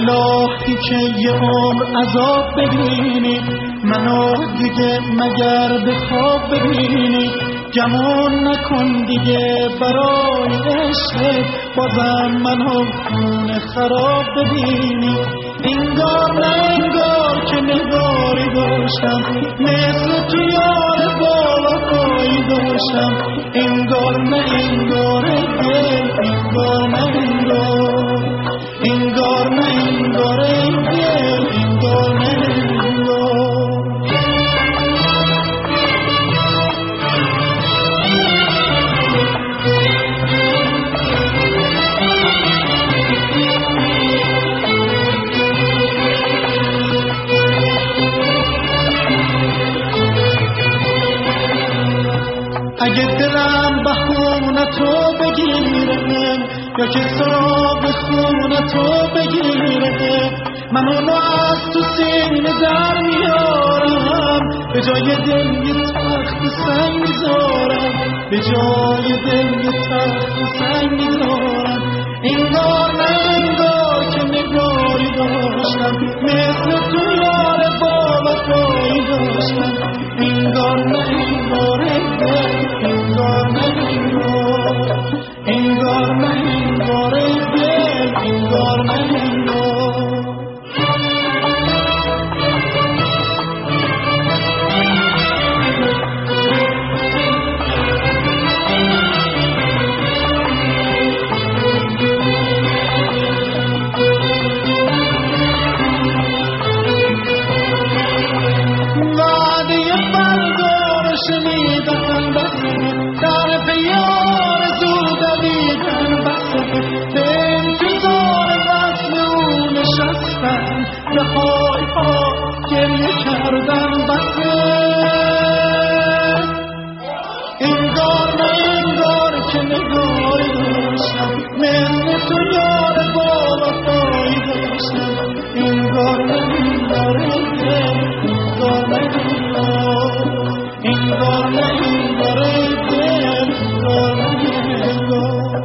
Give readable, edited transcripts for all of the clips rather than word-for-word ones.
الهی که یه عمر عذاب ببینی، منو دیگه مگر به خواب ببینی، گمان نکن دیگه برای عشق، بازم منو خونه خراب ببینی. انگار نه انگار که نگاری داشتم، مثل تو یار بالا پایی داشتم. انگار نه انگار دل، انگار نه انگار، انگار نه انگار دل، انگار نه انگار. اگه دلم بهونه تو بگیره یا که سراغ خونه تو بگیره، من اونو از تو سینه در میارم، به جای دل یه تخت سنگ میذارم، به جای دل یه تخت سنگ میذارم. انگار نه انگار که نگاری داشتم، مثل تو یار بالا پایی داشتم. انگار نه انگار دل، انگار نه انگار، انگار نه انگار دل، انگار نه انگار. شنیدن بسه در پیار زود دیدن بسه، به انتظار وصل اون نشستن، به های ها گریه کردن بسه. انگار نه انگار که نگاری داشتم، مثل تو یار بالا پایی داشتم. انگار نه انگار دل، انگار نه انگار، انگار نه انگار دل، انگار نه انگار.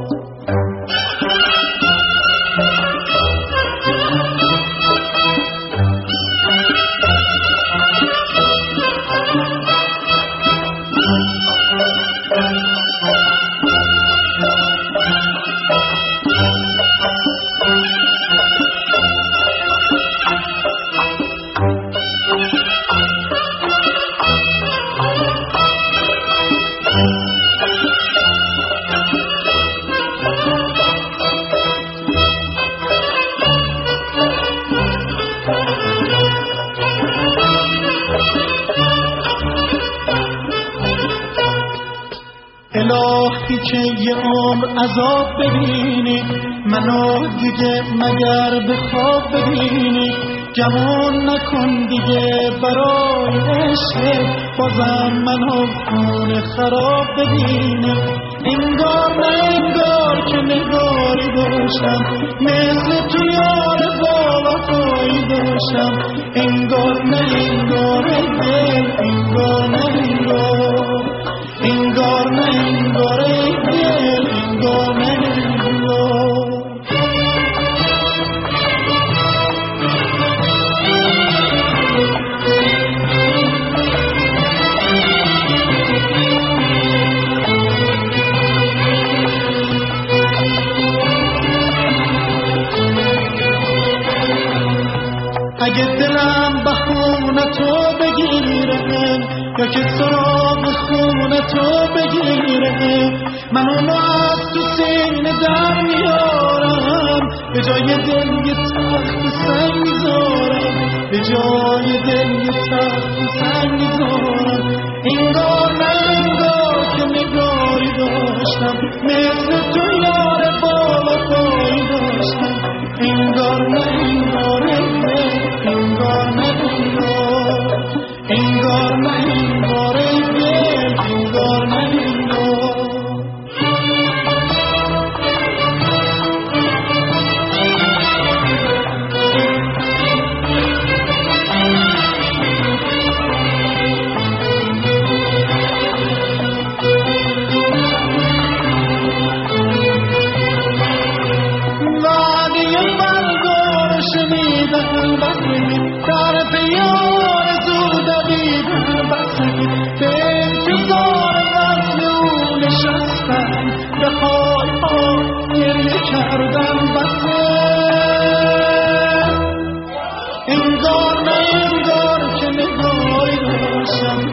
الهی که یه عمر عذاب ببینی، منو دیگه مگر به خواب ببینی، گمان نکن دیگه برای عشق، بازم منو خونه خراب ببینی. انگار نه انگار که نگاری داشتم، مثل تو یار بالا پایی داشتم. انگار نه انگار دل، انگار نه انگار، انگار نه انگار دل، انگار نه انگار. اگه دلم بهونه تو بگیره یا که سراغ خونه تو بگیره، من اونو از تو سینه در میارم، به جای دل یه تخت سنگ میذارم، به جای دل یه تخت سنگ میذارم. انگار نه انگار که نگاری داشتم، مثل تو یار بالا پایی داشتم. انگار نه انگار دل، انگار نه انگار، انگار نه انگار دل، انگار نه انگار. پای ها گریه کردم بسه انگار نه انگار که نگاری داشتم